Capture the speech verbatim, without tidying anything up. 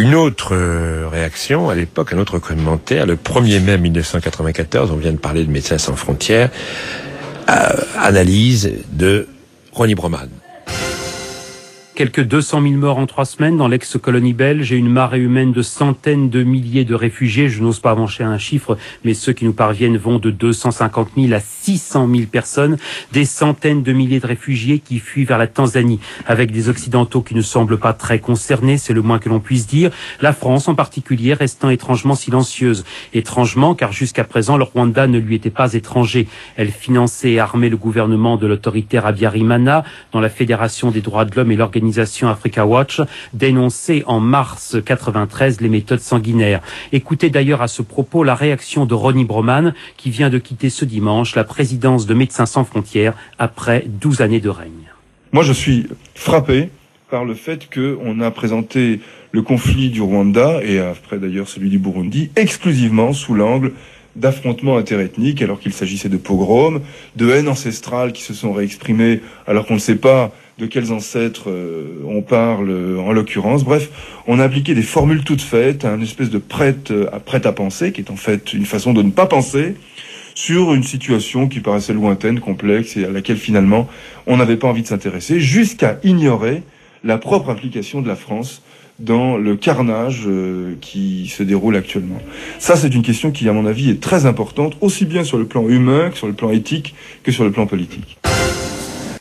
Une autre réaction à l'époque, un autre commentaire, le premier mai mille neuf cent quatre-vingt-quatorze, on vient de parler de Médecins sans frontières, euh, analyse de Ronnie Broman. Quelques deux cent mille morts en trois semaines dans l'ex-colonie belge et une marée humaine de centaines de milliers de réfugiés. Je n'ose pas avancer un chiffre, mais ceux qui nous parviennent vont de deux cent cinquante mille à six cent mille personnes. Des centaines de milliers de réfugiés qui fuient vers la Tanzanie, avec des Occidentaux qui ne semblent pas très concernés, c'est le moins que l'on puisse dire. La France en particulier restant étrangement silencieuse. Étrangement, car jusqu'à présent, le Rwanda ne lui était pas étranger. Elle finançait et armait le gouvernement de l'autoritaire Habyarimana, dont la Fédération des droits de l'homme et l'organisation Africa Watch dénonçait en mars quatre-vingt-treize les méthodes sanguinaires. Écoutez d'ailleurs à ce propos la réaction de Ronnie Broman, qui vient de quitter ce dimanche la présidence de Médecins sans frontières après douze années de règne. Moi, je suis frappé par le fait qu'on a présenté le conflit du Rwanda, et après d'ailleurs celui du Burundi, exclusivement sous l'angle d'affrontements interethniques, alors qu'il s'agissait de pogroms, de haines ancestrales qui se sont réexprimées alors qu'on ne sait pas de quels ancêtres euh, on parle euh, en l'occurrence. Bref, on a appliqué des formules toutes faites à une espèce de prête à, prête à penser, qui est en fait une façon de ne pas penser, sur une situation qui paraissait lointaine, complexe, et à laquelle finalement on n'avait pas envie de s'intéresser, jusqu'à ignorer la propre implication de la France dans le carnage euh, qui se déroule actuellement. Ça, c'est une question qui, à mon avis, est très importante, aussi bien sur le plan humain que sur le plan éthique que sur le plan politique.